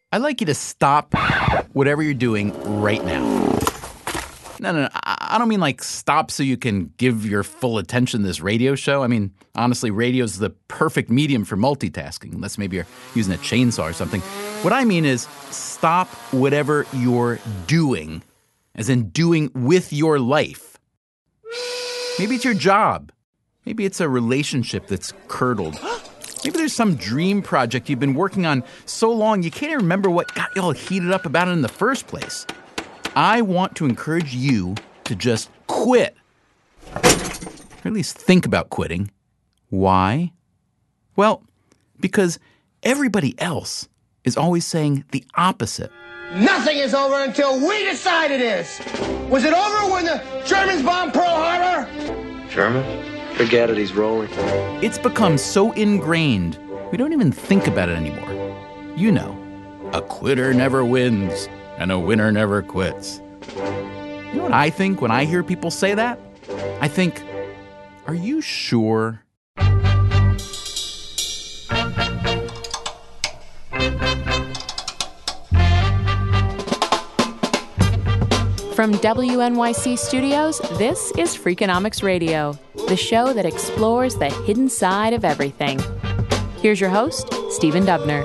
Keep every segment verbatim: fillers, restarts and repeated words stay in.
I'd like you to stop whatever you're doing right now. No, no, no. I I don't mean like stop so you can give your full attention to this radio show. I mean, honestly, radio's the perfect medium for multitasking, unless maybe you're using a chainsaw or something. What I mean is stop whatever you're doing, as in doing with your life. Maybe it's your job. Maybe it's a relationship that's curdled. Maybe there's some dream project you've been working on so long you can't even remember what got you all heated up about it in the first place. I want to encourage you to just quit. Or at least think about quitting. Why? Well, because everybody else is always saying the opposite. Nothing is over until we decide it is. Was it over when the Germans bombed Pearl Harbor? German? Forget it, he's rolling. It's become so ingrained, we don't even think about it anymore. You know, a quitter never wins, and a winner never quits. You know what I think when I hear people say that? I think, are you sure? From W N Y C Studios, this is Freakonomics Radio, the show that explores the hidden side of everything. Here's your host, Stephen Dubner.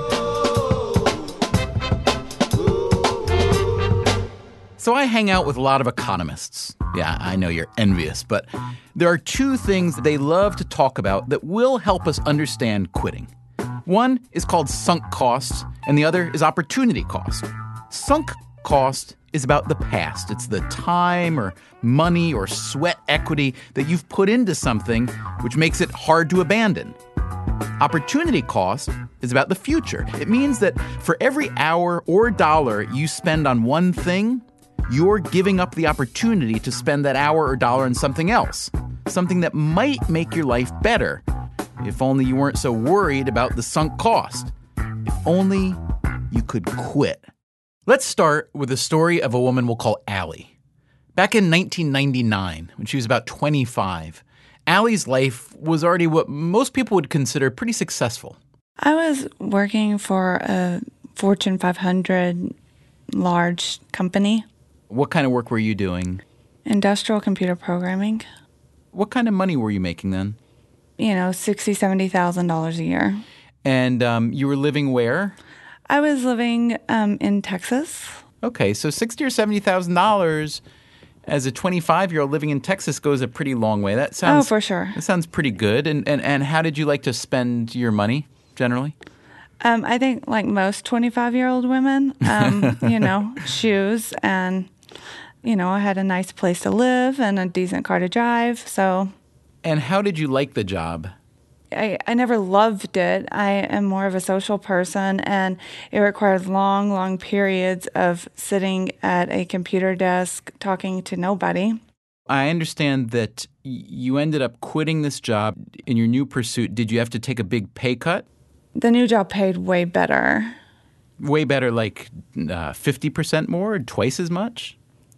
So I hang out with a lot of economists. Yeah, I know you're envious, but there are two things they love to talk about that will help us understand quitting. One is called sunk cost, and the other is opportunity cost. Sunk cost is about the past. It's the time or money or sweat equity that you've put into something which makes it hard to abandon. Opportunity cost is about the future. It means that for every hour or dollar you spend on one thing, you're giving up the opportunity to spend that hour or dollar on something else, something that might make your life better, if only you weren't so worried about the sunk cost. If only you could quit. Let's start with a story of a woman we'll call Allie. Back in nineteen ninety-nine, when she was about twenty-five, Allie's life was already what most people would consider pretty successful. I was working for a Fortune five hundred large company. What kind of work were you doing? Industrial computer programming. What kind of money were you making then? You know, sixty thousand dollars, seventy thousand dollars a year. And um, you were living where? I was living um, in Texas. Okay, so sixty thousand dollars or seventy thousand dollars as a twenty-five-year-old living in Texas goes a pretty long way. That sounds Oh, for sure. That sounds pretty good. And, and, and how did you like to spend your money, generally? Um, I think like most twenty-five-year-old women, um, you know, shoes and, you know, I had a nice place to live and a decent car to drive, so. And how did you like the job? I, I never loved it. I am more of a social person, and it requires long, long periods of sitting at a computer desk talking to nobody. I understand that you ended up quitting this job in your new pursuit. Did you have to take a big pay cut? The new job paid way better. Way better, like uh, fifty percent more, twice as much?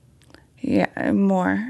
Yeah, more.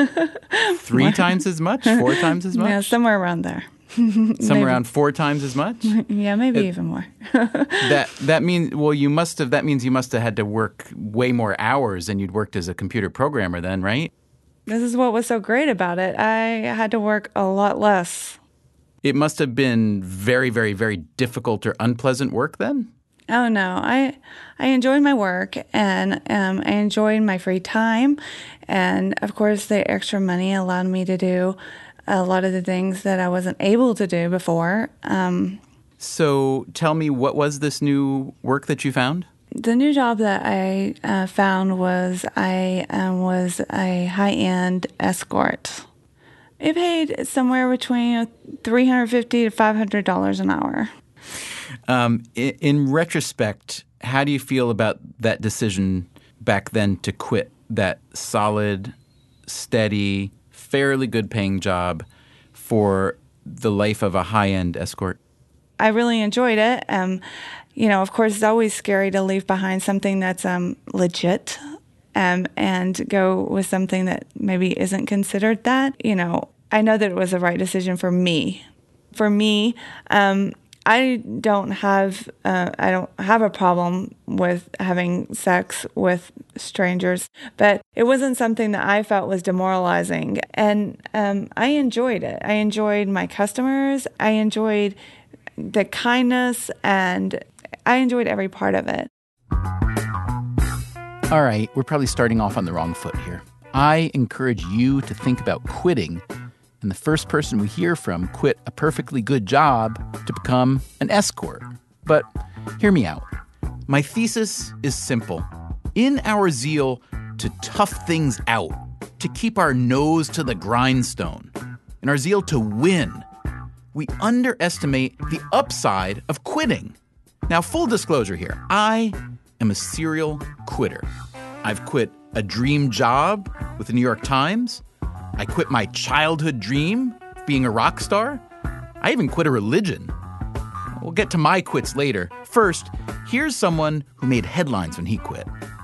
Three more. times as much? Four times as much? Yeah, somewhere around there. Somewhere around four times as much? Yeah, maybe it, even more. that that means well, you must have. That means you must have had to work way more hours than you'd worked as a computer programmer, then, right? This is what was so great about it. I had to work a lot less. It must have been very, very, very difficult or unpleasant work then? Oh no, I I enjoyed my work, and um, I enjoyed my free time, and of course the extra money allowed me to do a lot of the things that I wasn't able to do before. Um, so tell me, what was this new work that you found? The new job that I uh, found was I um, was a high-end escort. It paid somewhere between three hundred fifty dollars to five hundred dollars an hour. Um, in, in retrospect, how do you feel about that decision back then to quit that solid, steady, fairly good-paying job for the life of a high-end escort? I really enjoyed it. Um, you know, of course, it's always scary to leave behind something that's um, legit um, and go with something that maybe isn't considered that. You know, I know that it was the right decision for me. For me, um, I don't have uh, I don't have a problem with having sex with strangers, but it wasn't something that I felt was demoralizing, and um, I enjoyed it. I enjoyed my customers. I enjoyed the kindness, and I enjoyed every part of it. All right, we're probably starting off on the wrong foot here. I encourage you to think about quitting, and the first person we hear from quit a perfectly good job to become an escort. But hear me out. My thesis is simple. In our zeal to tough things out, to keep our nose to the grindstone, in our zeal to win, we underestimate the upside of quitting. Now, full disclosure here, I am a serial quitter. I've quit a dream job with the New York Times. I quit my childhood dream of being a rock star. I even quit a religion. We'll get to my quits later. First, here's someone who made headlines when he quit.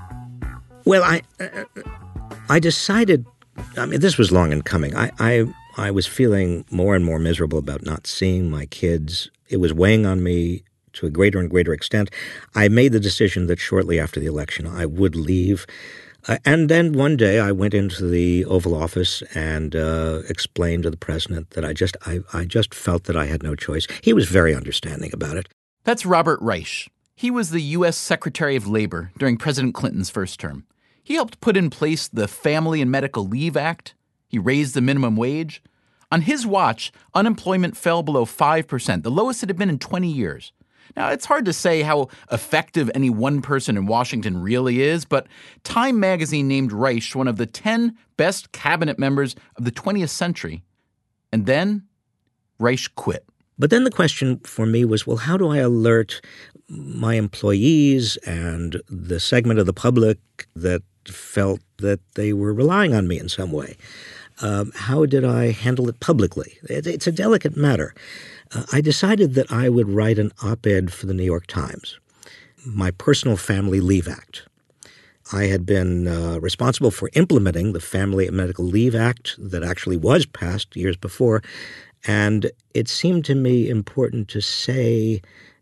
Well, I uh, I decided, I mean, this was long in coming. I, I, I was feeling more and more miserable about not seeing my kids. It was weighing on me to a greater and greater extent. I made the decision that shortly after the election I would leave. Uh, and then one day I went into the Oval Office and uh, explained to the president that I just I, I just felt that I had no choice. He was very understanding about it. That's Robert Reich. He was the U S Secretary of Labor during President Clinton's first term. He helped put in place the Family and Medical Leave Act. He raised the minimum wage. On his watch, unemployment fell below five percent, the lowest it had been in twenty years. Now, it's hard to say how effective any one person in Washington really is, but Time magazine named Reich one of the ten best cabinet members of the twentieth century. And then Reich quit. But then the question for me was, well, how do I alert my employees and the segment of the public that felt that they were relying on me in some way? Um, how did I handle it publicly? It, it's a delicate matter. Uh, I decided that I would write an op-ed for the New York Times, my personal Family Leave Act. I had been uh, responsible for implementing the Family and Medical Leave Act that actually was passed years before, and it seemed to me important to say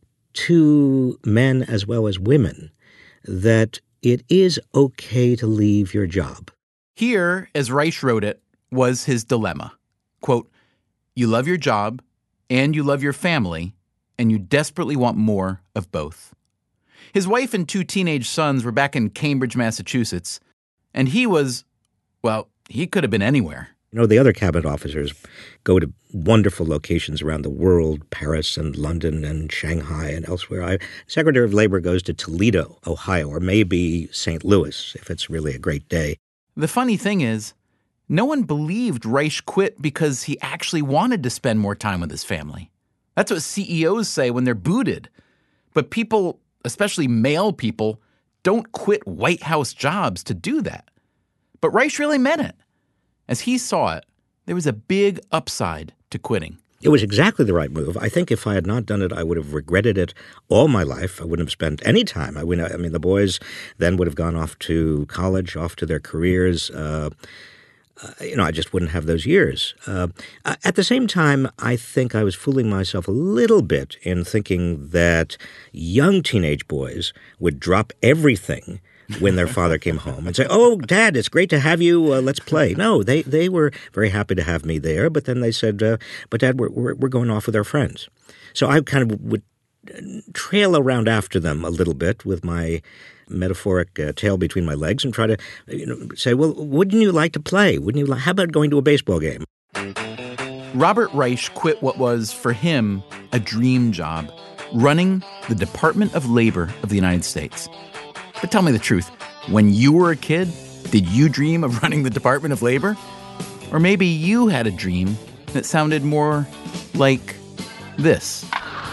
to men as well as women that it is okay to leave your job. Here, as Reich wrote it, was his dilemma. Quote, you love your job, and you love your family, and you desperately want more of both. His wife and two teenage sons were back in Cambridge, Massachusetts, and he was, well, he could have been anywhere. You know, the other cabinet officers go to wonderful locations around the world, Paris and London and Shanghai and elsewhere. I, Secretary of Labor goes to Toledo, Ohio, or maybe Saint Louis, if it's really a great day. The funny thing is, no one believed Reich quit because he actually wanted to spend more time with his family. That's what C E Os say when they're booted. But people, especially male people, don't quit White House jobs to do that. But Reich really meant it. As he saw it, there was a big upside to quitting. It was exactly the right move. I think if I had not done it, I would have regretted it all my life. I wouldn't have spent any time. I, wouldn't, I mean, the boys then would have gone off to college, off to their careers. Uh, uh, you know, I just wouldn't have those years. Uh, at the same time, I think I was fooling myself a little bit in thinking that young teenage boys would drop everything when their father came home and say, oh, Dad, it's great to have you. Uh, let's play. No, they, they were very happy to have me there. But then they said, uh, but Dad, we're, we're, we're going off with our friends. So I kind of would trail around after them a little bit with my metaphoric uh, tail between my legs and try to you know, say, well, wouldn't you like to play? Wouldn't you? Like, how about going to a baseball game? Robert Reich quit what was, for him, a dream job, running the Department of Labor of the United States. But tell me the truth, when you were a kid, did you dream of running the Department of Labor? Or maybe you had a dream that sounded more like this.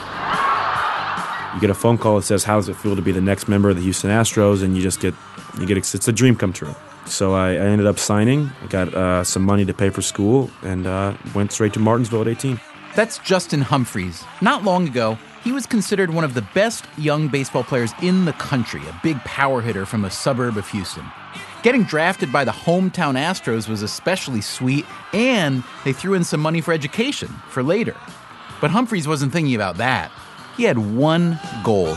You get a phone call that says, how does it feel to be the next member of the Houston Astros? And you just get, you get, it's a dream come true. So I, I ended up signing, I got uh, some money to pay for school, and uh, went straight to Martinsville at eighteen. That's Justin Humphreys. Not long ago, he was considered one of the best young baseball players in the country, a big power hitter from a suburb of Houston. Getting drafted by the hometown Astros was especially sweet, and they threw in some money for education for later. But Humphreys wasn't thinking about that. He had one goal: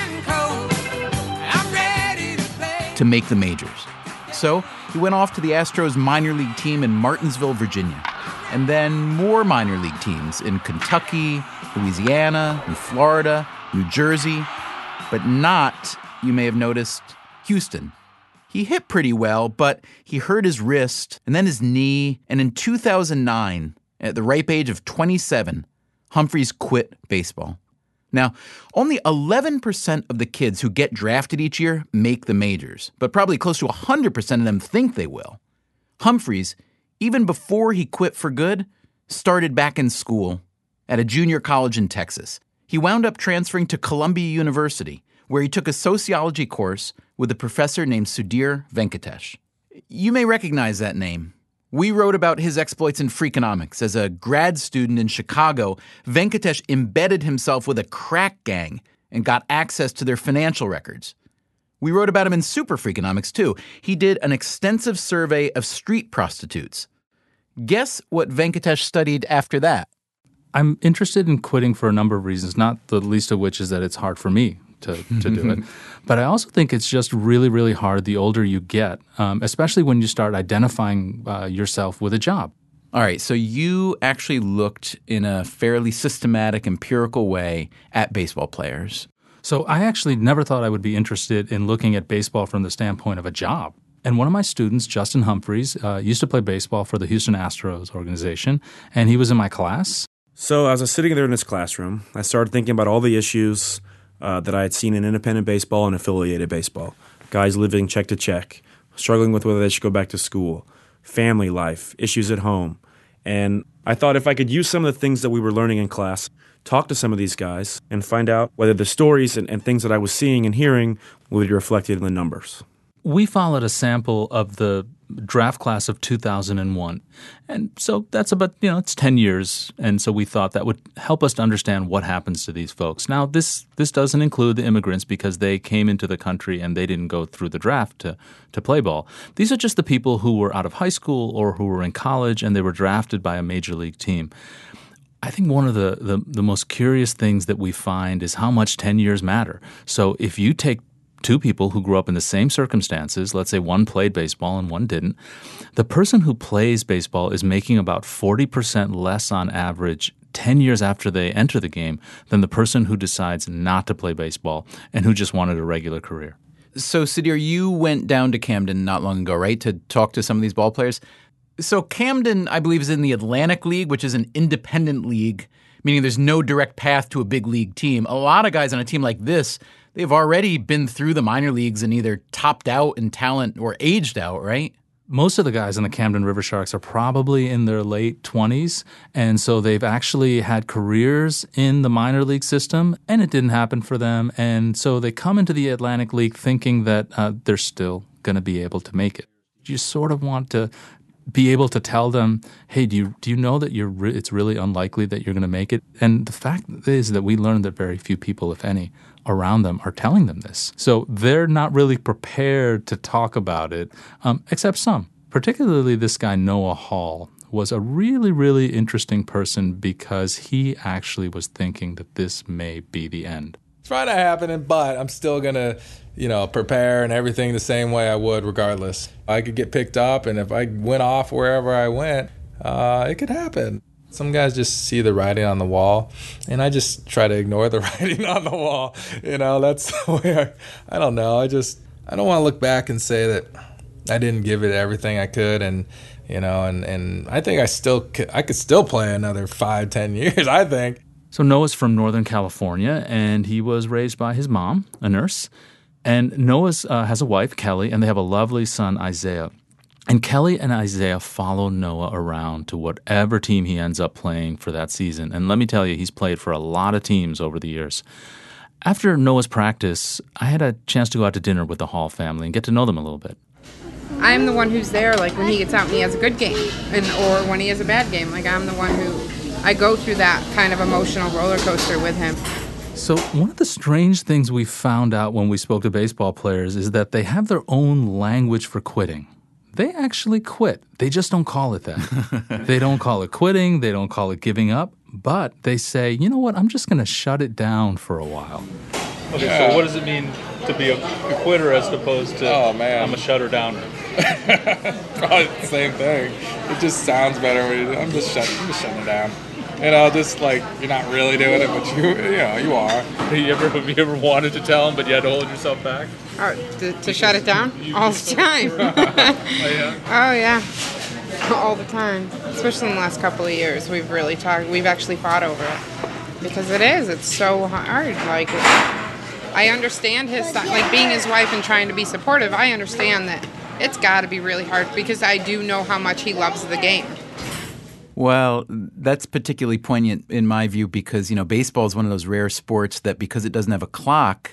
to make the majors. So he went off to the Astros minor league team in Martinsville, Virginia, and then more minor league teams in Kentucky, Louisiana, New Florida, New Jersey, but not, you may have noticed, Houston. He hit pretty well, but he hurt his wrist and then his knee, and in two thousand nine, at the ripe age of twenty-seven, Humphreys quit baseball. Now, only eleven percent of the kids who get drafted each year make the majors, but probably close to one hundred percent of them think they will. Humphreys, even before he quit for good, started back in school at a junior college in Texas. He wound up transferring to Columbia University, where he took a sociology course with a professor named Sudhir Venkatesh. You may recognize that name. We wrote about his exploits in Freakonomics. As a grad student in Chicago, Venkatesh embedded himself with a crack gang and got access to their financial records. We wrote about him in Super Freakonomics, too. He did an extensive survey of street prostitutes. Guess what Venkatesh studied after that? I'm interested in quitting for a number of reasons, not the least of which is that it's hard for me to, to do it. But I also think it's just really, really hard the older you get, um, especially when you start identifying uh, yourself with a job. All right, so you actually looked in a fairly systematic, empirical way at baseball players. So I actually never thought I would be interested in looking at baseball from the standpoint of a job. And one of my students, Justin Humphreys, uh, used to play baseball for the Houston Astros organization, and he was in my class. So as I was sitting there in this classroom, I started thinking about all the issues uh, that I had seen in independent baseball and affiliated baseball. Guys living check to check, struggling with whether they should go back to school, family life, issues at home. And I thought if I could use some of the things that we were learning in class, talk to some of these guys, and find out whether the stories and, and things that I was seeing and hearing would be reflected in the numbers. We followed a sample of the draft class of two thousand one. And so that's about, you know, it's ten years. And so we thought that would help us to understand what happens to these folks. Now, this this doesn't include the immigrants because they came into the country and they didn't go through the draft to, to play ball. These are just the people who were out of high school or who were in college and they were drafted by a major league team. I think one of the, the, the most curious things that we find is how much ten years matter. So if you take two people who grew up in the same circumstances, let's say one played baseball and one didn't, the person who plays baseball is making about forty percent less on average ten years after they enter the game than the person who decides not to play baseball and who just wanted a regular career. So, Sudhir, you went down to Camden not long ago, right, to talk to some of these ball players. So Camden, I believe, is in the Atlantic League, which is an independent league, meaning there's no direct path to a big league team. A lot of guys on a team like this, they've already been through the minor leagues and either topped out in talent or aged out, right? Most of the guys in the Camden River Sharks are probably in their late twenties, and so they've actually had careers in the minor league system, and it didn't happen for them. And so they come into the Atlantic League thinking that uh, they're still going to be able to make it. You sort of want to be able to tell them, hey, do you do you know that you're re- it's really unlikely that you're going to make it? And the fact is that we learned that very few people, if any, around them are telling them this. So they're not really prepared to talk about it, um, except some. Particularly this guy, Noah Hall, was a really, really interesting person because he actually was thinking that this may be the end. Trying to happen, but I'm still going to, you know, prepare and everything the same way I would regardless. I could get picked up, and if I went off wherever I went, uh, it could happen. Some guys just see the writing on the wall, and I just try to ignore the writing on the wall. You know, that's the way I, I don't know. I just, I don't want to look back and say that I didn't give it everything I could, and, you know, and, and I think I still could, I could still play another five, ten years, I think. So Noah's from Northern California, and he was raised by his mom, a nurse. And Noah uh, has a wife, Kelly, and they have a lovely son, Isaiah. And Kelly and Isaiah follow Noah around to whatever team he ends up playing for that season. And let me tell you, he's played for a lot of teams over the years. After Noah's practice, I had a chance to go out to dinner with the Hall family and get to know them a little bit. I'm the one who's there, like, when he gets out and he has a good game, and or when he has a bad game. Like, I'm the one who... I go through that kind of emotional roller coaster with him. So one of the strange things we found out when we spoke to baseball players is that they have their own language for quitting. They actually quit. They just don't call it that. They don't call it quitting. They don't call it giving up. but they say, you know what, I'm just going to shut it down for a while. Okay, Yeah. so what does it mean to be a, a quitter as opposed to Oh, man. I'm a shutter downer? Probably the same thing. It just sounds better when you, I'm just shutting, I'm just shutting it down. You know, just like you're not really doing it, but you, you know, you are. Have you ever, have you ever wanted to tell them, but you had to hold yourself back? Oh, to, to shut it down? All the time. Oh, yeah? Oh, yeah. All the time. Especially in the last couple of years. We've really talked, we've actually fought over it. Because it is. It's so hard. Like, I understand his side. Like, being his wife and trying to be supportive, I understand that it's got to be really hard because I do know how much he loves the game. Well, that's particularly poignant in my view because, you know, baseball is one of those rare sports that because it doesn't have a clock,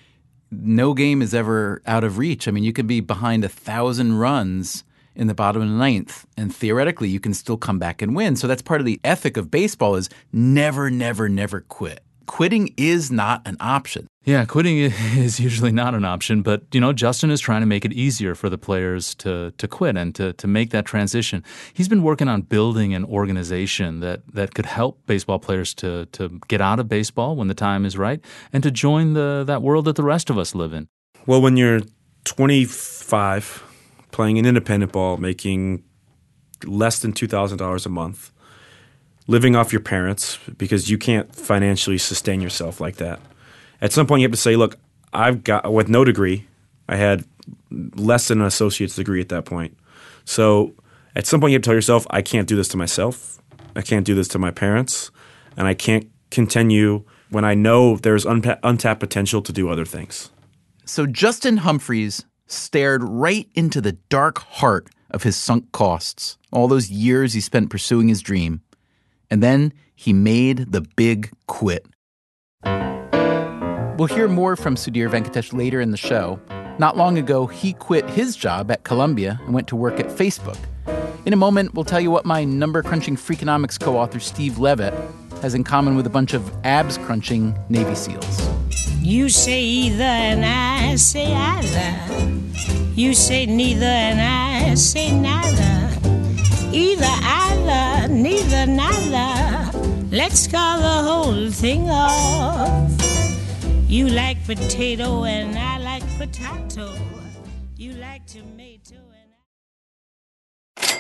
no game is ever out of reach. I mean, you could be behind a thousand runs in the bottom of the ninth, and theoretically you can still come back and win. So that's part of the ethic of baseball is never, never, never quit. Quitting is not an option. Yeah, quitting is usually not an option, but, you know, Justin is trying to make it easier for the players to to quit and to, to make that transition. He's been working on building an organization that, that could help baseball players to to get out of baseball when the time is right and to join the that world that the rest of us live in. Well, when you're twenty-five, playing an independent ball, making less than two thousand dollars a month, living off your parents because you can't financially sustain yourself like that. At some point, you have to say, look, I've got, with no degree, I had less than an associate's degree at that point. So at some point, you have to tell yourself, I can't do this to myself. I can't do this to my parents. And I can't continue when I know there's unpa- untapped potential to do other things. So Justin Humphries stared right into the dark heart of his sunk costs, all those years he spent pursuing his dream. And then he made the big quit. We'll hear more from Sudhir Venkatesh later in the show. Not long ago, he quit his job at Columbia and went to work at Facebook. In a moment, we'll tell you what my number-crunching Freakonomics co-author Steve Levitt has in common with a bunch of abs-crunching Navy SEALs. You say either and I say either. You say neither and I say neither. Either, either, neither, neither. Let's call the whole thing off. You like potato and I like potato. You like tomato and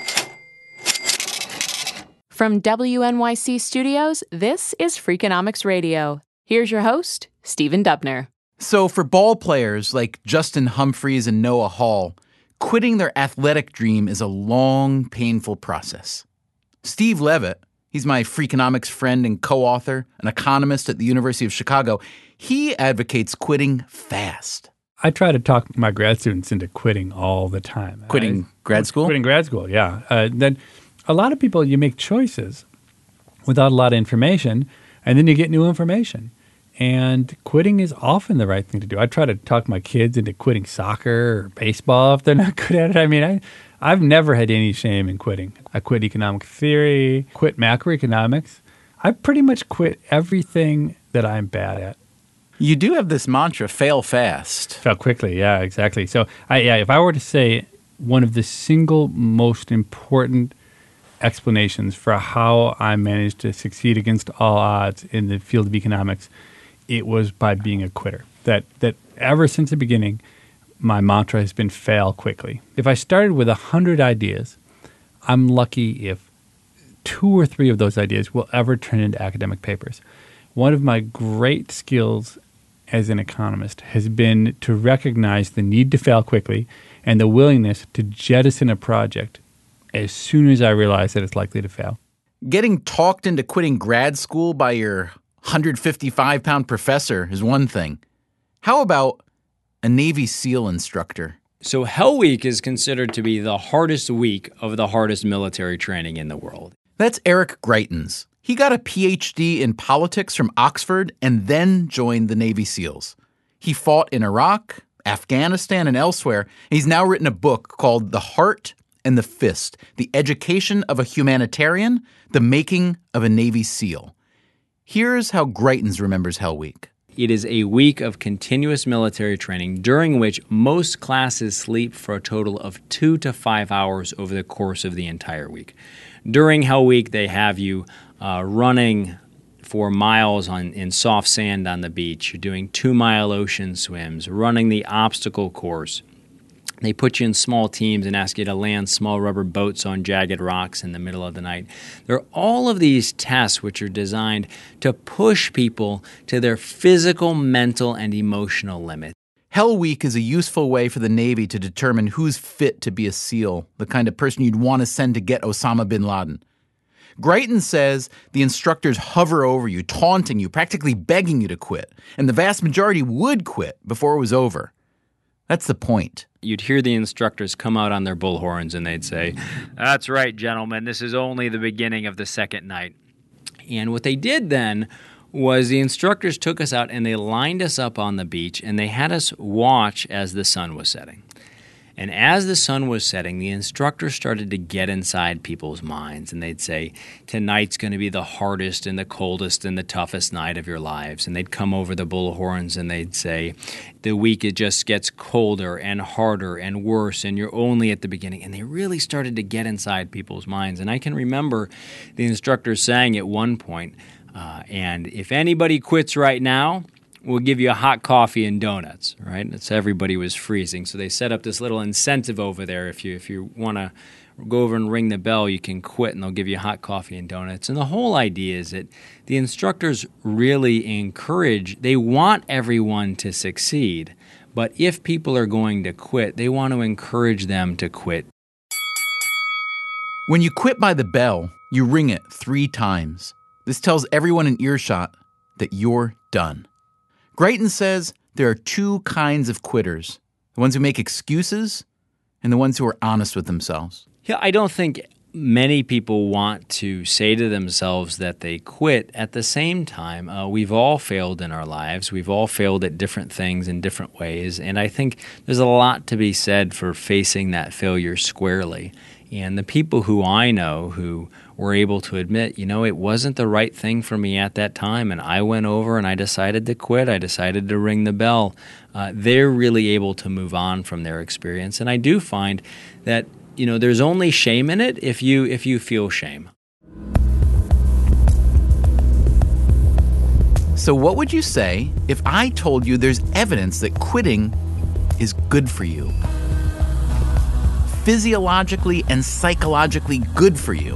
I... From W N Y C Studios, this is Freakonomics Radio. Here's your host, Stephen Dubner. So for ball players like Justin Humphries and Noah Hall, quitting their athletic dream is a long, painful process. Steve Levitt, he's my Freakonomics friend and co-author, an economist at the University of Chicago. He advocates quitting fast. I try to talk my grad students into quitting all the time. Quitting I, grad school? Quitting grad school, yeah. Uh, then a lot of people, you make choices without a lot of information, and then you get new information. And quitting is often the right thing to do. I try to talk my kids into quitting soccer or baseball if they're not good at it. I mean, I, I've never had any shame in quitting. I quit economic theory, quit macroeconomics. I pretty much quit everything that I'm bad at. You do have this mantra, fail fast. Fail quickly, yeah, exactly. So, I, yeah, if I were to say one of the single most important explanations for how I managed to succeed against all odds in the field of economics, it was by being a quitter. That that ever since the beginning, my mantra has been fail quickly. If I started with a hundred ideas, I'm lucky if two or three of those ideas will ever turn into academic papers. One of my great skills as an economist has been to recognize the need to fail quickly and the willingness to jettison a project as soon as I realize that it's likely to fail. Getting talked into quitting grad school by your one hundred fifty-five pound professor is one thing. How about a Navy SEAL instructor? So Hell Week is considered to be the hardest week of the hardest military training in the world. That's Eric Greitens. He got a P H D in politics from Oxford and then joined the Navy SEALs. He fought in Iraq, Afghanistan, and elsewhere. He's now written a book called The Heart and the Fist, The Education of a Humanitarian, The Making of a Navy SEAL. Here's how Greitens remembers Hell Week. It is a week of continuous military training during which most classes sleep for a total of two to five hours over the course of the entire week. during Hell Week, they have you uh, running for miles on in soft sand on the beach. You're doing two-mile ocean swims, running the obstacle course. They put you in small teams and ask you to land small rubber boats on jagged rocks in the middle of the night. There are all of these tests which are designed to push people to their physical, mental, and emotional limit. Hell Week is a useful way for the Navy to determine who's fit to be a SEAL, the kind of person you'd want to send to get Osama bin Laden. Greiton says the instructors hover over you, taunting you, practically begging you to quit, and the vast majority would quit before it was over. That's the point. You'd hear the instructors come out on their bullhorns and they'd say, "That's right, gentlemen, this is only the beginning of the second night." And what they did then was the instructors took us out and they lined us up on the beach and they had us watch as the sun was setting. And as the sun was setting, the instructors started to get inside people's minds, and they'd say, "Tonight's going to be the hardest and the coldest and the toughest night of your lives." And they'd come over the bullhorns and they'd say, "The week it just gets colder and harder and worse, and you're only at the beginning." And they really started to get inside people's minds. And I can remember the instructors saying at one point, uh, and if anybody quits right now, we'll give you a hot coffee and donuts, right? And so everybody was freezing. So they set up this little incentive over there. If you if you want to go over and ring the bell, you can quit and they'll give you hot coffee and donuts. And the whole idea is that the instructors really encourage, they want everyone to succeed. But if people are going to quit, they want to encourage them to quit. When you quit by the bell, you ring it three times. This tells everyone in earshot that you're done. Greiton says there are two kinds of quitters, the ones who make excuses and the ones who are honest with themselves. Yeah, I don't think many people want to say to themselves that they quit. At the same time, uh, we've all failed in our lives. We've all failed at different things in different ways, and I think there's a lot to be said for facing that failure squarely. And the people who I know who were able to admit, you know, it wasn't the right thing for me at that time, and I went over and I decided to quit. I decided to ring the bell. Uh, they're really able to move on from their experience. And I do find that, you know, there's only shame in it if you if you feel shame. So what would you say if I told you there's evidence that quitting is good for you? Physiologically and psychologically good for you.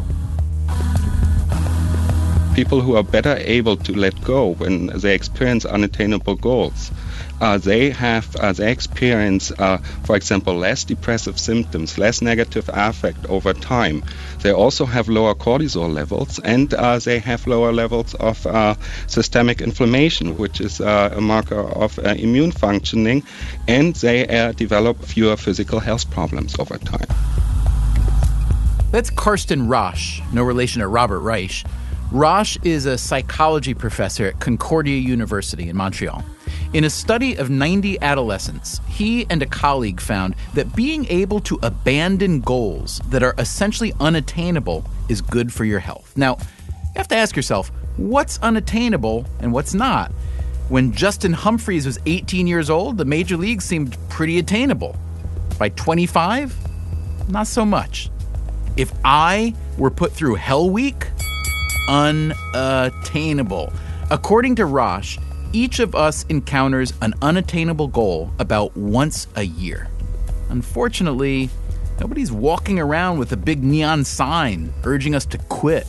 People who are better able to let go when they experience unattainable goals, uh, they have uh, they experience, uh, for example, less depressive symptoms, less negative affect over time. They also have lower cortisol levels, and uh, they have lower levels of uh, systemic inflammation, which is uh, a marker of uh, immune functioning, and they uh, develop fewer physical health problems over time. That's Karsten Rosch, no relation to Robert Reich. Rosch is a psychology professor at Concordia University in Montreal. In a study of ninety adolescents, he and a colleague found that being able to abandon goals that are essentially unattainable is good for your health. Now, you have to ask yourself, what's unattainable and what's not? When Justin Humphries was eighteen years old, the major leagues seemed pretty attainable. By twenty-five, not so much. If I were put through Hell Week, unattainable. According to Rosch, each of us encounters an unattainable goal about once a year. Unfortunately, nobody's walking around with a big neon sign urging us to quit.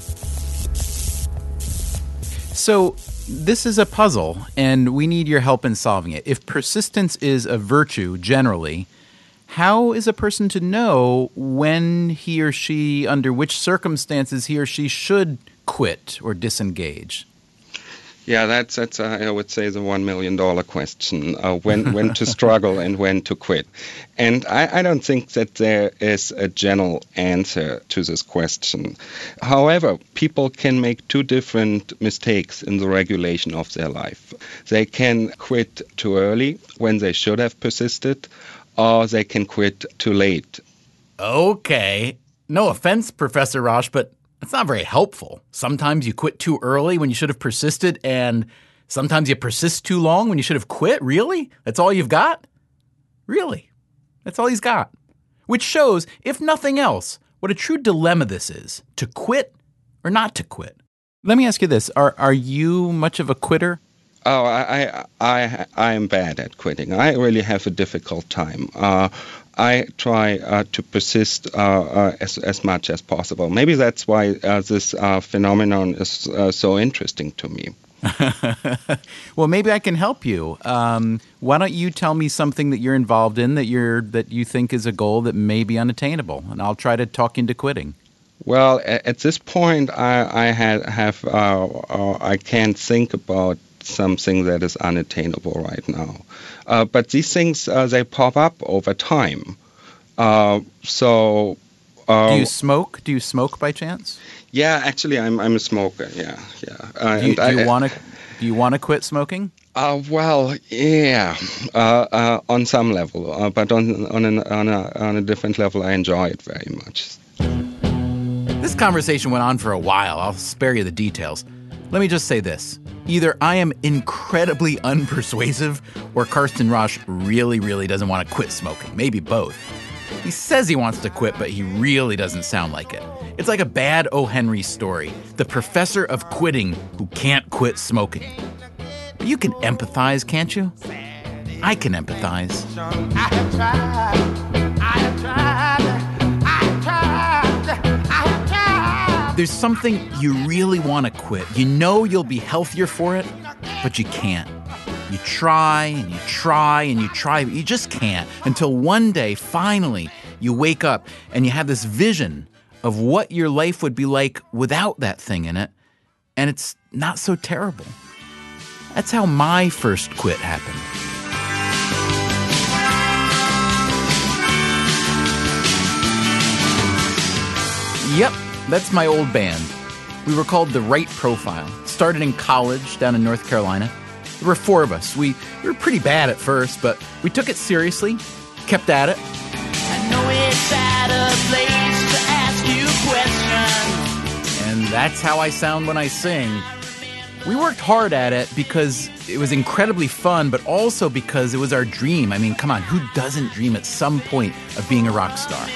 So, this is a puzzle, and we need your help in solving it. If persistence is a virtue, generally, how is a person to know when he or she, under which circumstances he or she should quit or disengage? Yeah, that's, that's uh, I would say, the one million dollar question, uh, when, when to struggle and when to quit. And I, I don't think that there is a general answer to this question. However, people can make two different mistakes in the regulation of their life. They can quit too early when they should have persisted, or they can quit too late. Okay. No offense, Professor Rosch, but that's not very helpful. Sometimes you quit too early when you should have persisted, and sometimes you persist too long when you should have quit? Really? That's all you've got? Really? That's all he's got. Which shows, if nothing else, what a true dilemma this is, to quit or not to quit. Let me ask you this. Are are you much of a quitter? Oh, I, I, I, I am bad at quitting. I really have a difficult time. Uh, I try uh, to persist uh, uh, as, as much as possible. Maybe that's why uh, this uh, phenomenon is uh, so interesting to me. Well, maybe I can help you. Um, why don't you tell me something that you're involved in that you're that you think is a goal that may be unattainable, and I'll try to talk you into quitting. Well, at, at this point, I, I had, have uh, uh, I can't think about something that is unattainable right now. Uh, but these things, uh, they pop up over time. Uh, so... Uh, do you smoke? Do you smoke by chance? Yeah, actually, I'm I'm a smoker. Yeah, yeah. Uh, do you, do you want to do you want to quit smoking? Uh, well, yeah, uh, uh, on some level, uh, but on on, an, on a on a different level, I enjoy it very much. This conversation went on for a while. I'll spare you the details. Let me just say this. Either I am incredibly unpersuasive or Karsten Rosch really, really doesn't want to quit smoking. Maybe both. He says he wants to quit, but he really doesn't sound like it. It's like a bad O. Henry story. The professor of quitting who can't quit smoking. But you can empathize, can't you? I can empathize. I have tried. I have tried. I have tried. I have tried. There's something you really want to quit. You know you'll be healthier for it, but you can't. You try and you try and you try, but you just can't until one day, finally, you wake up and you have this vision of what your life would be like without that thing in it, and it's not so terrible. That's how my first quit happened. Yep, that's my old band. We were called The Right Profile. Started in college down in North Carolina. There were four of us. We, we were pretty bad at first, but we took it seriously, kept at it. I know it's out of place to ask you questions. And that's how I sound when I sing. We worked hard at it because it was incredibly fun, but also because it was our dream. I mean, come on, who doesn't dream at some point of being a rock star?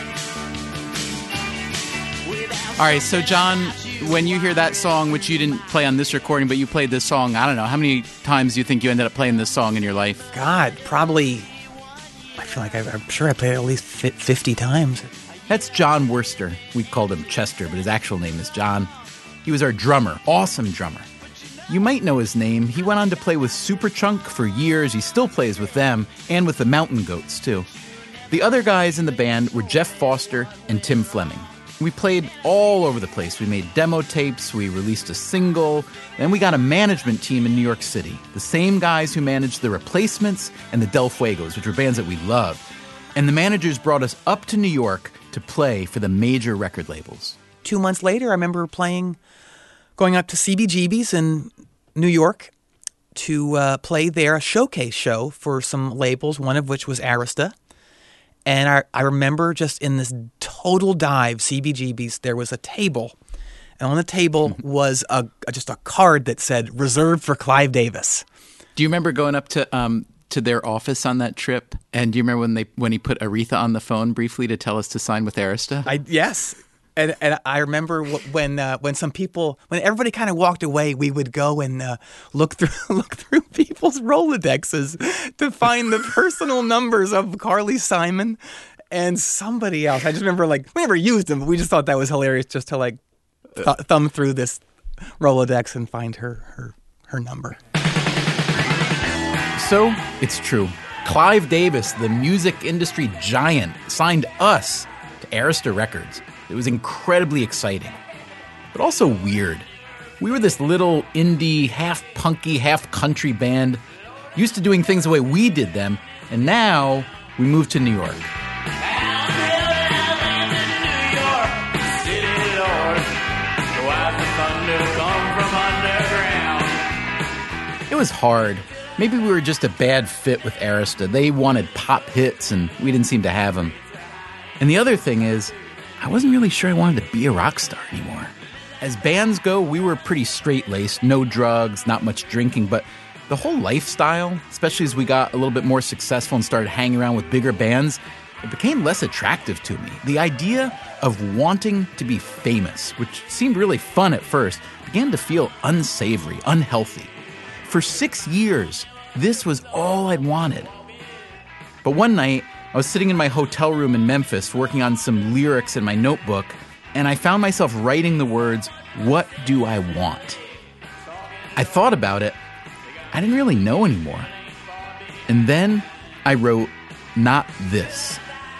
All right, so John, when you hear that song, which you didn't play on this recording, but you played this song, I don't know, how many times do you think you ended up playing this song in your life? God, probably, I feel like I, I'm sure I played it at least fifty times. That's John Worster. We called him Chester, but his actual name is John. He was our drummer, awesome drummer. You might know his name. He went on to play with Superchunk for years. He still plays with them, and with the Mountain Goats, too. The other guys in the band were Jeff Foster and Tim Fleming. We played all over the place. We made demo tapes, we released a single, then we got a management team in New York City. The same guys who managed The Replacements and the Del Fuegos, which were bands that we loved. And the managers brought us up to New York to play for the major record labels. Two months later, I remember playing, going up to C B G B's in New York to uh, play there, a showcase show for some labels, one of which was Arista. And I, I remember just in this total dive, C B G B's, there was a table. And on the table was a, just a card that said, reserved for Clive Davis. Do you remember going up to um, to their office on that trip? And do you remember when they when he put Aretha on the phone briefly to tell us to sign with Arista? I, yes. And and I remember when uh, when some people, when everybody kind of walked away, we would go and uh, look through look through people's Rolodexes to find the personal numbers of Carly Simon and somebody else. I just remember, like, we never used them, but we just thought that was hilarious just to, like, th- thumb through this Rolodex and find her her her number. So it's true. Clive Davis, the music industry giant, signed us to Arista Records. It was incredibly exciting, but also weird. We were this little indie, half punky, half country band, used to doing things the way we did them, and now we moved to New York. It was hard. Maybe we were just a bad fit with Arista. They wanted pop hits, and we didn't seem to have them. And the other thing is, I wasn't really sure I wanted to be a rock star anymore. As bands go, we were pretty straight-laced, no drugs, not much drinking, but the whole lifestyle, especially as we got a little bit more successful and started hanging around with bigger bands, it became less attractive to me. The idea of wanting to be famous, which seemed really fun at first, began to feel unsavory, unhealthy. For six years, this was all I'd wanted. But one night, I was sitting in my hotel room in Memphis working on some lyrics in my notebook, and I found myself writing the words, "What do I want?" I thought about it. I didn't really know anymore. And then I wrote, "Not this."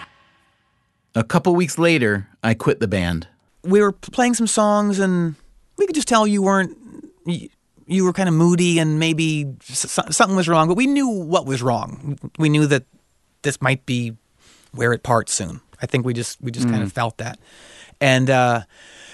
A couple weeks later, I quit the band. We were playing some songs, and we could just tell you weren't, you, you were kind of moody, and maybe something was wrong, but we knew what was wrong. We knew that this might be where it parts soon. I think we just we just mm. kind of felt that. And uh,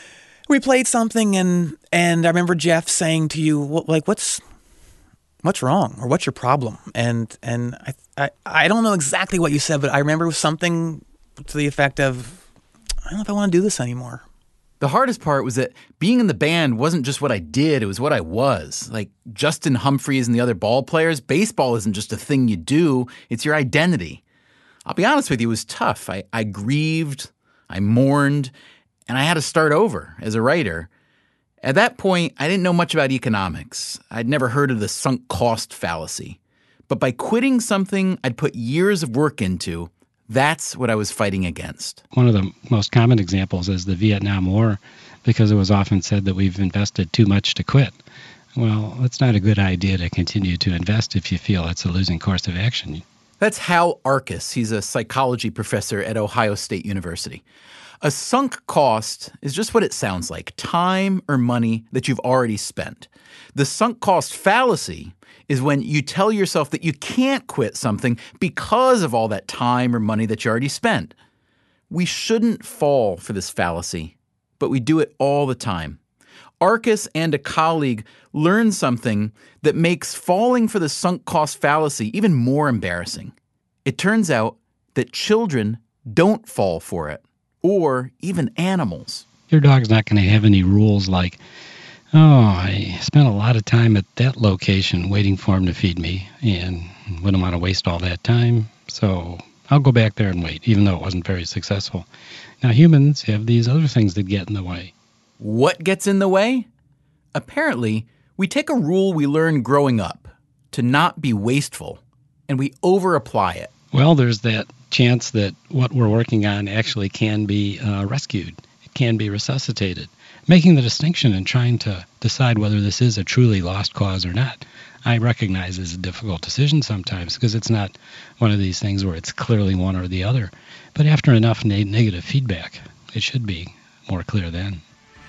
we played something, and and I remember Jeff saying to you, like, what's what's wrong, or what's your problem? And and I I, I don't know exactly what you said, but I remember it was something to the effect of, I don't know if I want to do this anymore. The hardest part was that being in the band wasn't just what I did, it was what I was. Like Justin Humphries and the other ball players, baseball isn't just a thing you do, it's your identity. I'll be honest with you, it was tough. I, I grieved, I mourned, and I had to start over as a writer. At that point, I didn't know much about economics. I'd never heard of the sunk cost fallacy. But by quitting something I'd put years of work into, that's what I was fighting against. One of the most common examples is the Vietnam War, because it was often said that we've invested too much to quit. Well, it's not a good idea to continue to invest if you feel it's a losing course of action. That's Hal Arkus. He's a psychology professor at Ohio State University. A sunk cost is just what it sounds like, time or money that you've already spent. The sunk cost fallacy is when you tell yourself that you can't quit something because of all that time or money that you already spent. We shouldn't fall for this fallacy, but we do it all the time. Arkus and a colleague learned something that makes falling for the sunk cost fallacy even more embarrassing. It turns out that children don't fall for it, or even animals. Your dog's not going to have any rules like, oh, I spent a lot of time at that location waiting for him to feed me and wouldn't want to waste all that time, so I'll go back there and wait, even though it wasn't very successful. Now, humans have these other things that get in the way. What gets in the way? Apparently, we take a rule we learned growing up, to not be wasteful, and we over-apply it. Well, there's that chance that what we're working on actually can be uh, rescued. It can be resuscitated. Making the distinction and trying to decide whether this is a truly lost cause or not, I recognize is a difficult decision sometimes because it's not one of these things where it's clearly one or the other. But after enough ne- negative feedback, it should be more clear then.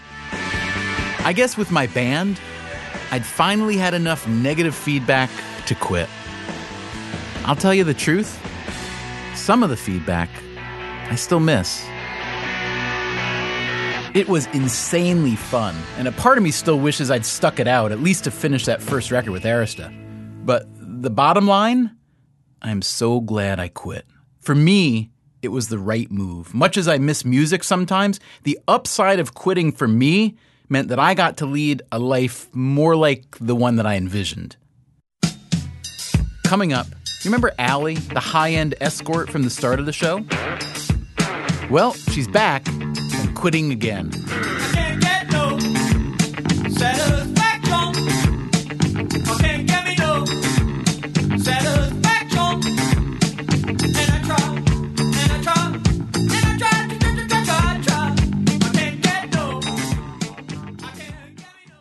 I guess with my band, I'd finally had enough negative feedback to quit. I'll tell you the truth, some of the feedback I still miss. It was insanely fun, and a part of me still wishes I'd stuck it out, at least to finish that first record with Arista. But the bottom line, I'm so glad I quit. For me, it was the right move. Much as I miss music sometimes, the upside of quitting for me meant that I got to lead a life more like the one that I envisioned. Coming up, you remember Allie, the high-end escort from the start of the show? Well, she's back and quitting again. I can't get no satisfaction. I can't get me no satisfaction. And I try, and I try, and I try, try, try, try, try. I can't get no. I can't get me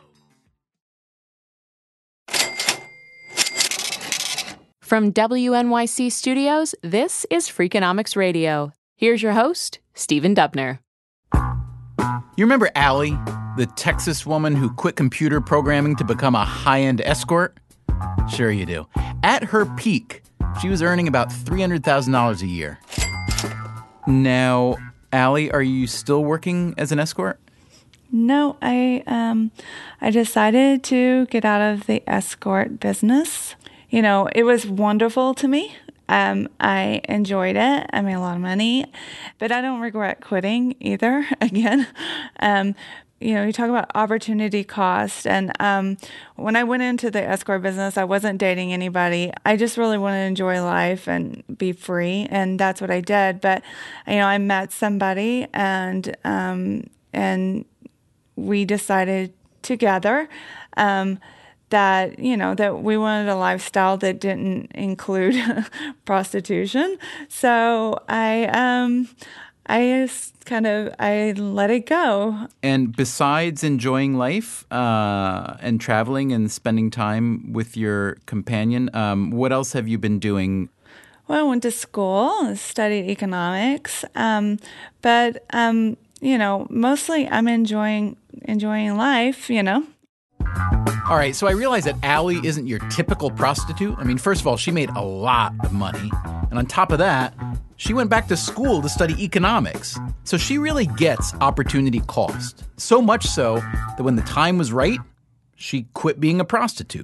no. From W N Y C Studios, this is Freakonomics Radio. Here's your host, Stephen Dubner. You remember Allie, the Texas woman who quit computer programming to become a high-end escort? Sure you do. At her peak, she was earning about three hundred thousand dollars a year. Now, Allie, are you still working as an escort? No, I um, I decided to get out of the escort business. You know, it was wonderful to me. Um, I enjoyed it. I made a lot of money, but I don't regret quitting either, again. Um, you know, you talk about opportunity cost. And um, when I went into the escort business, I wasn't dating anybody. I just really wanted to enjoy life and be free. And that's what I did. But, you know, I met somebody and, um, and we decided together um, that, you know, that we wanted a lifestyle that didn't include prostitution. So I, um, I just kind of, I let it go. And besides enjoying life uh, and traveling and spending time with your companion, um, what else have you been doing? Well, I went to school, studied economics, um, but, um, you know, mostly I'm enjoying enjoying life, you know. All right, so I realize that Allie isn't your typical prostitute. I mean, first of all, she made a lot of money. And on top of that, she went back to school to study economics. So she really gets opportunity cost. So much so that when the time was right, she quit being a prostitute.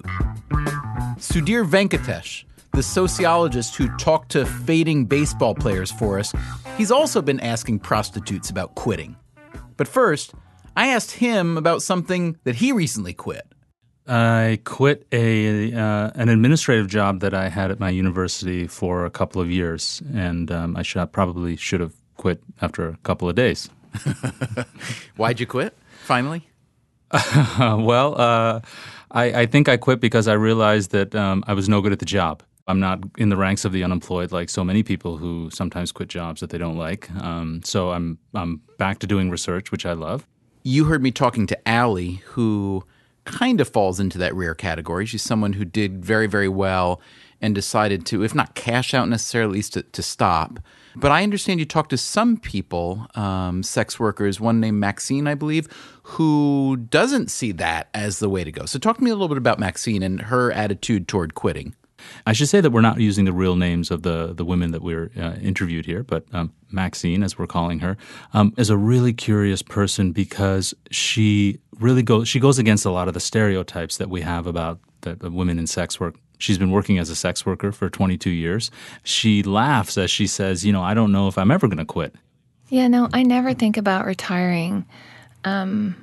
Sudhir Venkatesh, the sociologist who talked to fading baseball players for us, he's also been asking prostitutes about quitting. But first, I asked him about something that he recently quit. I quit a uh, an administrative job that I had at my university for a couple of years, and um, I should, probably should have quit after a couple of days. Why'd you quit, finally? well, uh, I, I think I quit because I realized that um, I was no good at the job. I'm not in the ranks of the unemployed like so many people who sometimes quit jobs that they don't like. Um, so I'm I'm back to doing research, which I love. You heard me talking to Allie, who kind of falls into that rare category. She's someone who did very, very well and decided to, if not cash out necessarily, at least to, to stop. But I understand you talked to some people, um, sex workers, one named Maxine, I believe, who doesn't see that as the way to go. So talk to me a little bit about Maxine and her attitude toward quitting. I should say that we're not using the real names of the, the women that we're uh, interviewed here, but um, Maxine, as we're calling her, um, is a really curious person because she really goes she goes against a lot of the stereotypes that we have about the, the women in sex work. She's been working as a sex worker for twenty-two years. She laughs as she says, you know, I don't know if I'm ever going to quit. Yeah, no, I never think about retiring. Um,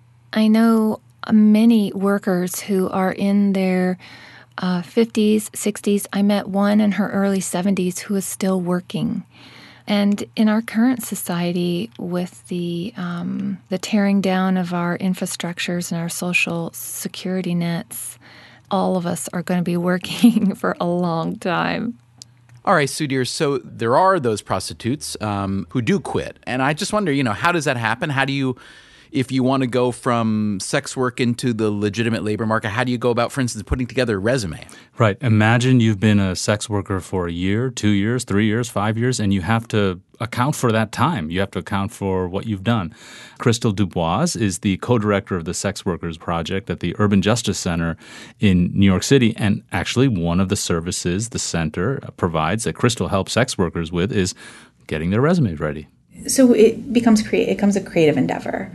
I know many workers who are in their Uh, fifties, sixties. I met one in her early seventies who is still working. And in our current society, with the um, the tearing down of our infrastructures and our social security nets, all of us are going to be working for a long time. All right, Sudhir, so there are those prostitutes um, who do quit. And I just wonder, you know, how does that happen? How do you... If you want to go from sex work into the legitimate labor market, how do you go about, for instance, putting together a resume? Right. Imagine you've been a sex worker for a year, two years, three years, five years, and you have to account for that time. You have to account for what you've done. Crystal Dubois is the co-director of the Sex Workers Project at the Urban Justice Center in New York City. And actually, one of the services the center provides that Crystal helps sex workers with is getting their resumes ready. So it becomes create. It becomes a creative endeavor.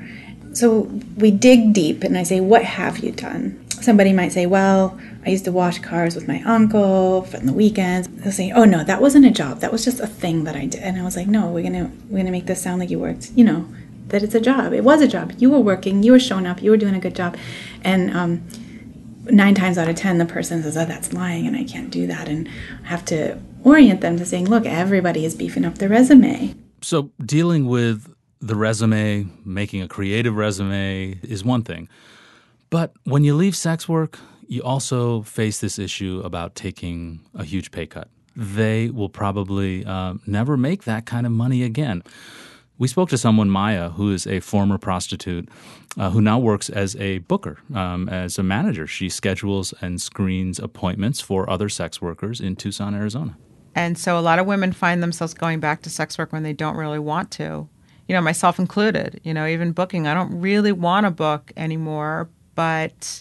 So we dig deep, and I say, what have you done? Somebody might say, well, I used to wash cars with my uncle on the weekends. They'll say, oh, no, that wasn't a job. That was just a thing that I did. And I was like, no, we're going to we're gonna make this sound like you worked, you know, that it's a job. It was a job. You were working. You were showing up. You were doing a good job. And um, nine times out of ten, the person says, oh, that's lying, and I can't do that. And I have to orient them to saying, look, everybody is beefing up their resume. So dealing with the resume, making a creative resume is one thing. But when you leave sex work, you also face this issue about taking a huge pay cut. They will probably uh, never make that kind of money again. We spoke to someone, Maya, who is a former prostitute uh, who now works as a booker, um, as a manager. She schedules and screens appointments for other sex workers in Tucson, Arizona. And so a lot of women find themselves going back to sex work when they don't really want to. You know, myself included, you know, even booking. I don't really want to book anymore, but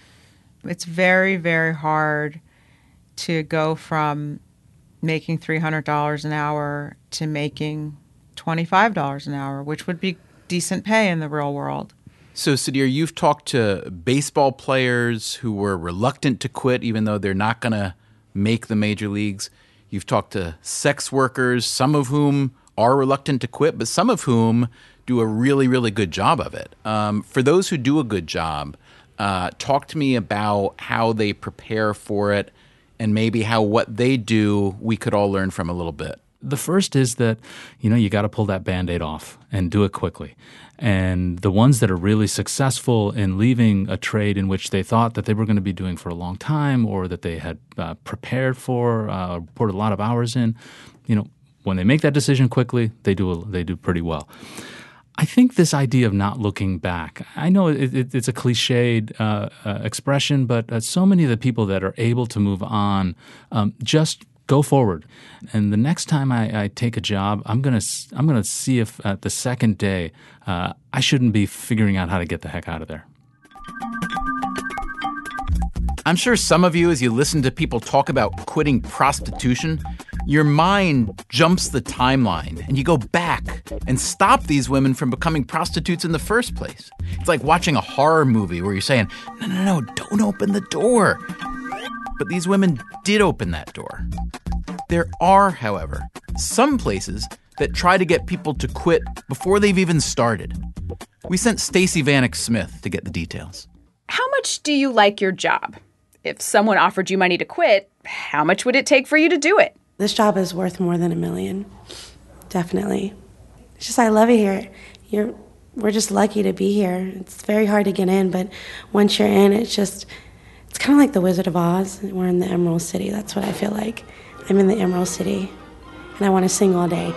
it's very, very hard to go from making three hundred dollars an hour to making twenty-five dollars an hour, which would be decent pay in the real world. So, Sudhir, you've talked to baseball players who were reluctant to quit even though they're not going to make the major leagues. You've talked to sex workers, some of whom are reluctant to quit, but some of whom do a really, really good job of it. Um, for those who do a good job, uh, talk to me about how they prepare for it and maybe how what they do we could all learn from a little bit. The first is that, you know, you got to pull that Band-Aid off and do it quickly. And the ones that are really successful in leaving a trade in which they thought that they were going to be doing for a long time or that they had uh, prepared for, uh, poured a lot of hours in, you know, when they make that decision quickly, they do they do pretty well. I think this idea of not looking back, I know it, it, it's a cliched uh, uh, expression, but uh, so many of the people that are able to move on um, just go forward. And the next time I, I take a job, I'm gonna I'm gonna see if at the second day uh, I shouldn't be figuring out how to get the heck out of there. I'm sure some of you, as you listen to people talk about quitting prostitution, your mind jumps the timeline and you go back and stop these women from becoming prostitutes in the first place. It's like watching a horror movie where you're saying, no, no, no, don't open the door. But these women did open that door. There are, however, some places that try to get people to quit before they've even started. We sent Stacey Vanek Smith to get the details. How much do you like your job? If someone offered you money to quit, how much would it take for you to do it? This job is worth more than a million. Definitely. It's just I love it here. You're, we're just lucky to be here. It's very hard to get in, but once you're in, it's just, it's kind of like the Wizard of Oz. We're in the Emerald City. That's what I feel like. I'm in the Emerald City, and I want to sing all day.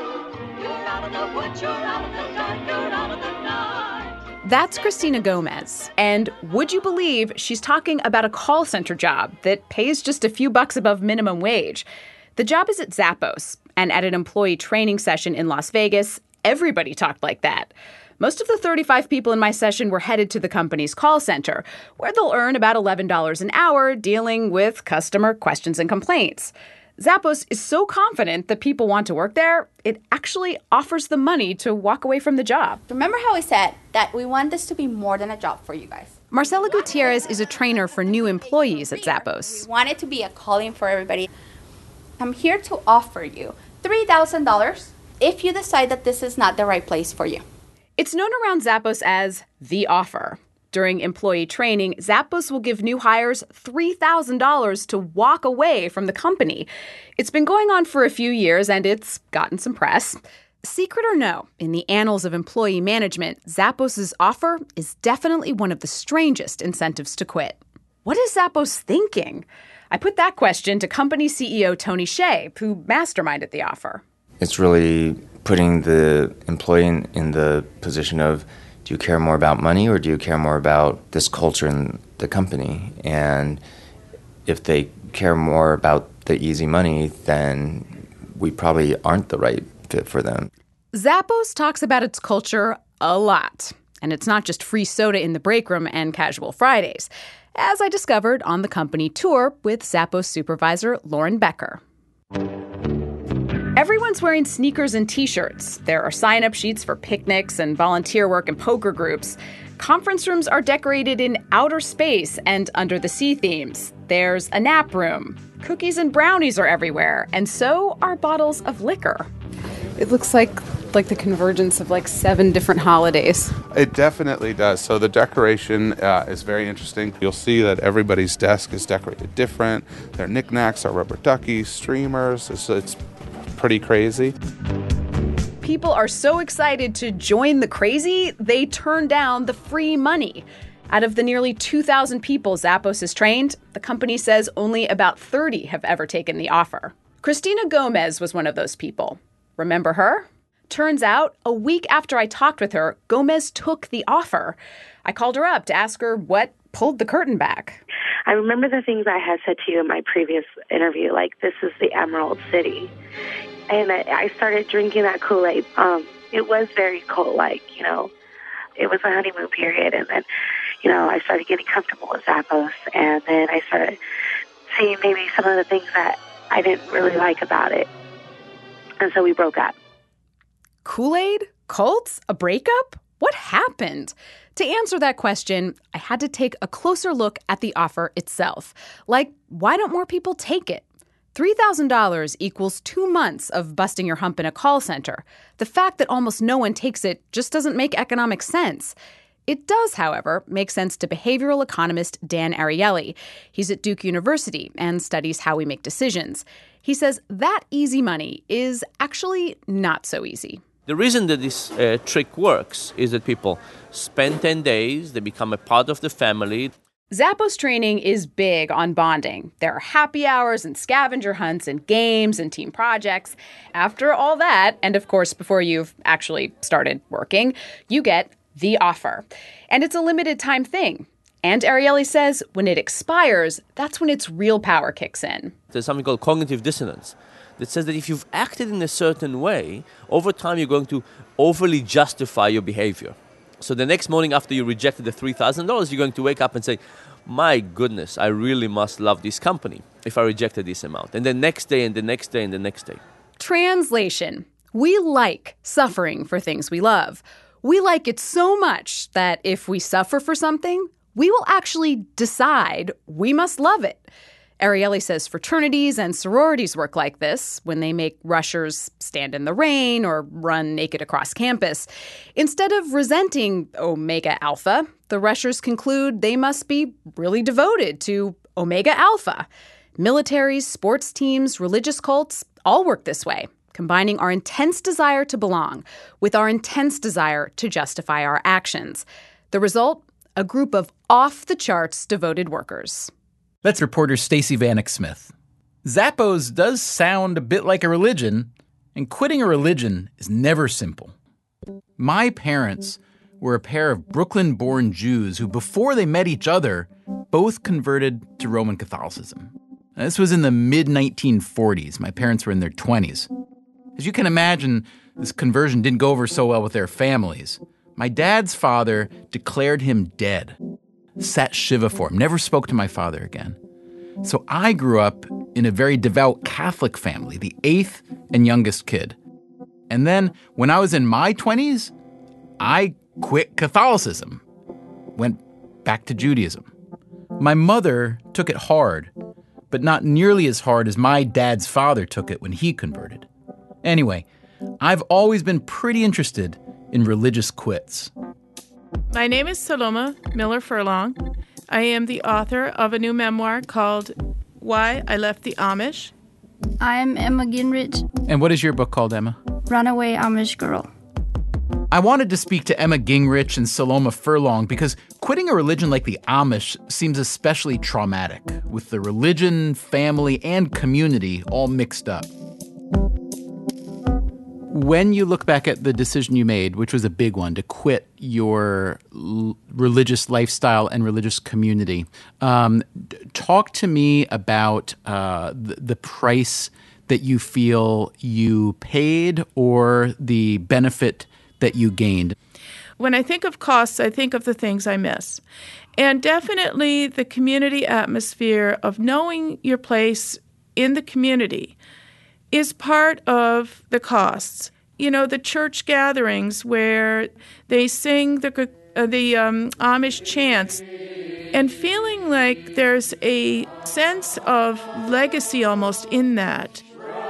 That's Christina Gomez. And would you believe she's talking about a call center job that pays just a few bucks above minimum wage? The job is at Zappos, and at an employee training session in Las Vegas, everybody talked like that. Most of the thirty-five people in my session were headed to the company's call center, where they'll earn about eleven dollars an hour dealing with customer questions and complaints. Zappos is so confident that people want to work there, it actually offers the money to walk away from the job. Remember how we said that we want this to be more than a job for you guys? Marcela Gutierrez is a trainer for new employees at Zappos. We want it to be a calling for everybody. I'm here to offer you three thousand dollars if you decide that this is not the right place for you. It's known around Zappos as the offer. During employee training, Zappos will give new hires three thousand dollars to walk away from the company. It's been going on for a few years, and it's gotten some press. Secret or no, in the annals of employee management, Zappos' offer is definitely one of the strangest incentives to quit. What is Zappos thinking? I put that question to company C E O Tony Hsieh, who masterminded the offer. It's really putting the employee in, in the position of, do you care more about money or do you care more about this culture in the company? And if they care more about the easy money, then we probably aren't the right fit for them. Zappos talks about its culture a lot. And it's not just free soda in the break room and casual Fridays, as I discovered on the company tour with Zappos supervisor Lauren Becker. Everyone's wearing sneakers and T-shirts. There are sign-up sheets for picnics and volunteer work and poker groups. Conference rooms are decorated in outer space and under-the-sea themes. There's a nap room. Cookies and brownies are everywhere, and so are bottles of liquor. It looks like like the convergence of like seven different holidays. It definitely does. So the decoration uh, is very interesting. You'll see that everybody's desk is decorated different. Their knickknacks are rubber duckies, streamers. It's, it's pretty crazy. People are so excited to join the crazy, they turn down the free money. Out of the nearly two thousand people Zappos has trained, the company says only about thirty have ever taken the offer. Christina Gomez was one of those people. Remember her? Turns out, a week after I talked with her, Gomez took the offer. I called her up to ask her what pulled the curtain back. I remember the things I had said to you in my previous interview, like, this is the Emerald City. And I, I started drinking that Kool-Aid. Um, it was very cult-like, you know. It was a honeymoon period. And then, you know, I started getting comfortable with Zappos. And then I started seeing maybe some of the things that I didn't really like about it. And so we broke up. Kool-Aid? Cults? A breakup? What happened? To answer that question, I had to take a closer look at the offer itself. Like, why don't more people take it? three thousand dollars equals two months of busting your hump in a call center. The fact that almost no one takes it just doesn't make economic sense. It does, however, make sense to behavioral economist Dan Ariely. He's at Duke University and studies how we make decisions. He says that easy money is actually not so easy. The reason that this uh, trick works is that people spend ten days, they become a part of the family. Zappos training is big on bonding. There are happy hours and scavenger hunts and games and team projects. After all that, and of course before you've actually started working, you get the offer. And it's a limited time thing. And Ariely says when it expires, that's when its real power kicks in. There's something called cognitive dissonance that says that if you've acted in a certain way, over time you're going to overly justify your behavior. So the next morning after you rejected the three thousand dollars, you're going to wake up and say, my goodness, I really must love this company if I rejected this amount. And the next day and the next day and the next day. Translation. We like suffering for things we love. We like it so much that if we suffer for something, we will actually decide we must love it. Ariely says fraternities and sororities work like this when they make rushers stand in the rain or run naked across campus. Instead of resenting Omega Alpha, the rushers conclude they must be really devoted to Omega Alpha. Militaries, sports teams, religious cults all work this way, combining our intense desire to belong with our intense desire to justify our actions. The result? A group of off-the-charts devoted workers. That's reporter Stacey Vanek Smith. Zappos does sound a bit like a religion, and quitting a religion is never simple. My parents were a pair of Brooklyn-born Jews who, before they met each other, both converted to Roman Catholicism. Now, this was in the mid nineteen forties. My parents were in their twenties. As you can imagine, this conversion didn't go over so well with their families. My dad's father declared him dead, sat Shiva for him, never spoke to my father again. So I grew up in a very devout Catholic family, the eighth and youngest kid. And then when I was in my twenties, I quit Catholicism, went back to Judaism. My mother took it hard, but not nearly as hard as my dad's father took it when he converted. Anyway, I've always been pretty interested in religious quits. My name is Saloma Miller Furlong. I am the author of a new memoir called Why I Left the Amish. I'm Emma Gingrich. And what is your book called, Emma? Runaway Amish Girl. I wanted to speak to Emma Gingrich and Saloma Furlong because quitting a religion like the Amish seems especially traumatic, with the religion, family, and community all mixed up. When you look back at the decision you made, which was a big one, to quit your l- religious lifestyle and religious community, um, d- talk to me about uh, the, the price that you feel you paid or the benefit that you gained. When I think of costs, I think of the things I miss. And definitely the community atmosphere of knowing your place in the community is part of the costs. You know, the church gatherings where they sing the uh, the um, Amish chants and feeling like there's a sense of legacy almost in that.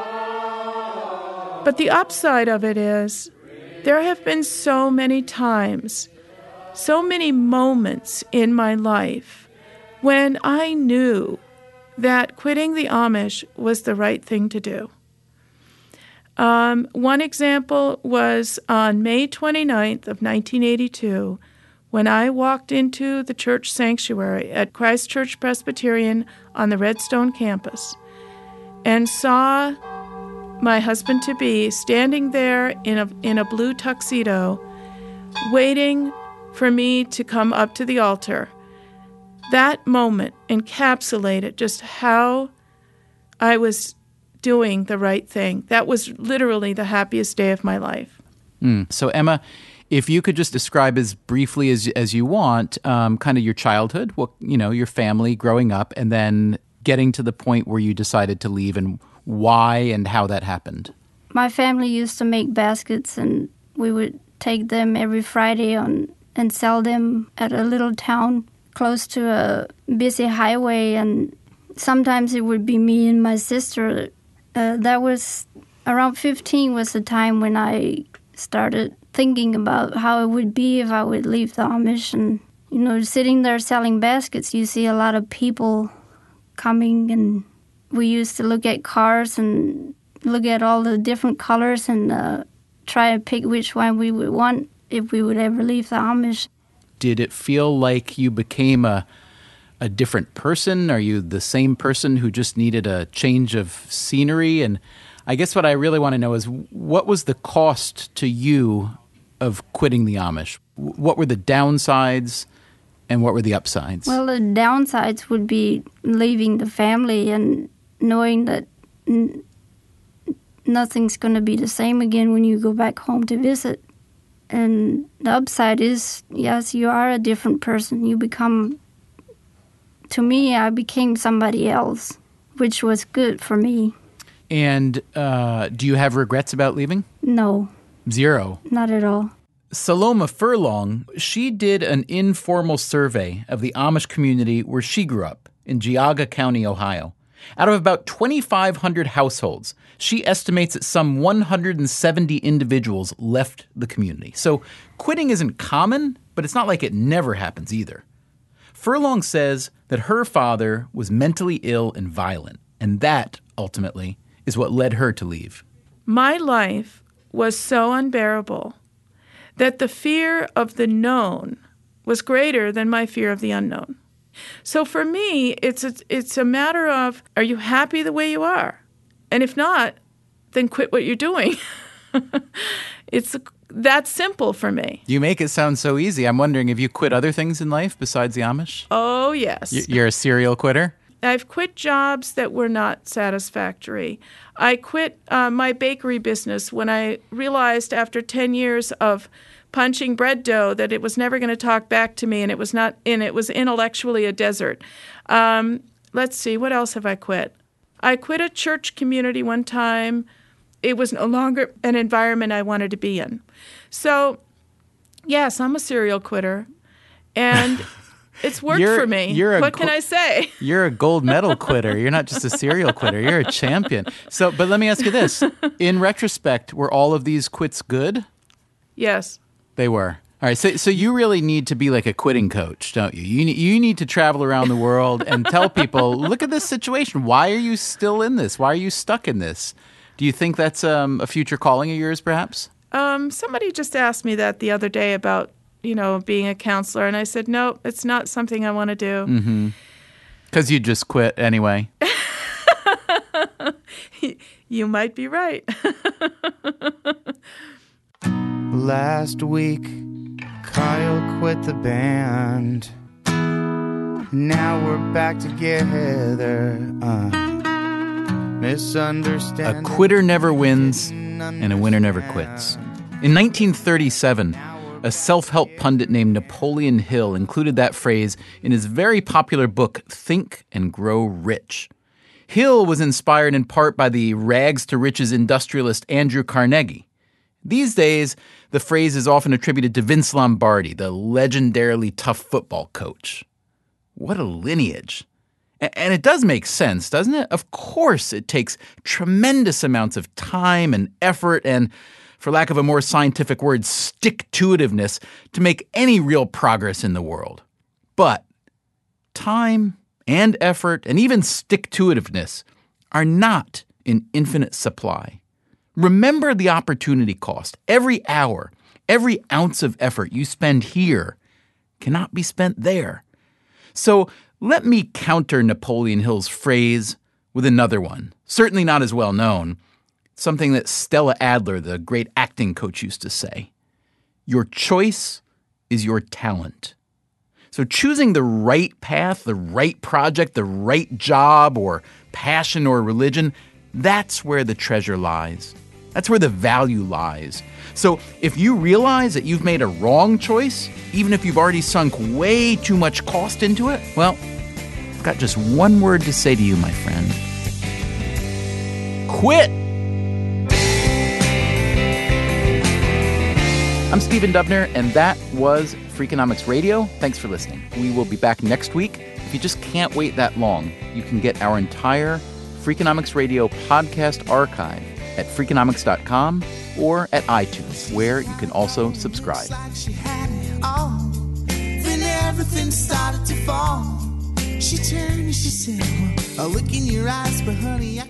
But the upside of it is there have been so many times, so many moments in my life when I knew that quitting the Amish was the right thing to do. Um, one example was on May twenty-ninth of nineteen eighty-two, when I walked into the church sanctuary at Christ Church Presbyterian on the Redstone campus and saw my husband-to-be standing there in a in a blue tuxedo, waiting for me to come up to the altar. That moment encapsulated just how I was doing the right thing. That was literally the happiest day of my life. Mm. So, Emma, if you could just describe as briefly as as you want, um, kind of your childhood, what you know, your family growing up, and then getting to the point where you decided to leave, and why and how that happened. My family used to make baskets, and we would take them every Friday on and sell them at a little town close to a busy highway, and sometimes it would be me and my sister. Uh, that was around fifteen was the time when I started thinking about how it would be if I would leave the Amish. And, you know, sitting there selling baskets, you see a lot of people coming, and we used to look at cars and look at all the different colors and uh, try to pick which one we would want if we would ever leave the Amish. Did it feel like you became a a different person? Are you the same person who just needed a change of scenery? And I guess what I really want to know is, what was the cost to you of quitting the Amish? What were the downsides and what were the upsides? Well, the downsides would be leaving the family and knowing that n- nothing's going to be the same again when you go back home to visit. And the upside is, yes, you are a different person. You become, to me, I became somebody else, which was good for me. And uh, do you have regrets about leaving? No, Zero. not at all. Saloma Furlong, she did an informal survey of the Amish community where she grew up in Geauga County, Ohio. Out of about twenty-five hundred households, she estimates that some one hundred seventy individuals left the community. So quitting isn't common, but it's not like it never happens either. Furlong says that her father was mentally ill and violent, and that, ultimately, is what led her to leave. My life was so unbearable that the fear of the known was greater than my fear of the unknown. So for me, it's a, it's a matter of, are you happy the way you are? And if not, then quit what you're doing. It's that simple for me. You make it sound so easy. I'm wondering, have you quit other things in life besides the Amish? Oh, yes. Y- You're a serial quitter? I've quit jobs that were not satisfactory. I quit uh, my bakery business when I realized after ten years of punching bread dough that it was never going to talk back to me, and it was not, and it was intellectually a desert. Um, let's see, what else have I quit? I quit a church community one time. It was no longer an environment I wanted to be in. So, yes, I'm a serial quitter, and it's worked You're- for me. you're a What gl- can I say? You're a gold medal quitter. You're not just a serial quitter. You're a champion. So, but let me ask you this. In retrospect, were all of these quits good? Yes. They were. All right. So, so you really need to be like a quitting coach, don't you? You need, you need to travel around the world and tell people, look at this situation. Why are you still in this? Why are you stuck in this? Do you think that's um, a future calling of yours, perhaps? Um, somebody just asked me that the other day about, you know, being a counselor, and I said, no, it's not something I want to do. Mm-hmm. Because you just quit anyway. You might be right. Last week, Kyle quit the band. Now we're back together. Uh, misunderstanding. A quitter never wins, and a winner never quits. In nineteen thirty-seven, a self-help pundit named Napoleon Hill included that phrase in his very popular book, Think and Grow Rich. Hill was inspired in part by the rags-to-riches industrialist Andrew Carnegie. These days, the phrase is often attributed to Vince Lombardi, the legendarily tough football coach. What a lineage. And it does make sense, doesn't it? Of course, it takes tremendous amounts of time and effort and, for lack of a more scientific word, stick-to-itiveness to make any real progress in the world. But time and effort and even stick-to-itiveness are not in infinite supply. Remember the opportunity cost. Every hour, every ounce of effort you spend here cannot be spent there. So let me counter Napoleon Hill's phrase with another one, certainly not as well known, something that Stella Adler, the great acting coach, used to say. Your choice is your talent. So choosing the right path, the right project, the right job or passion or religion, that's where the treasure lies. That's where the value lies. So if you realize that you've made a wrong choice, even if you've already sunk way too much cost into it, well, I've got just one word to say to you, my friend. Quit! I'm Stephen Dubner, and that was Freakonomics Radio. Thanks for listening. We will be back next week. If you just can't wait that long, you can get our entire Freakonomics Radio podcast archive at freakonomics dot com or at iTunes, where you can also subscribe. She had it all. Then everything started to fall. She turned and she said, well, a look in your eyes, but honey, I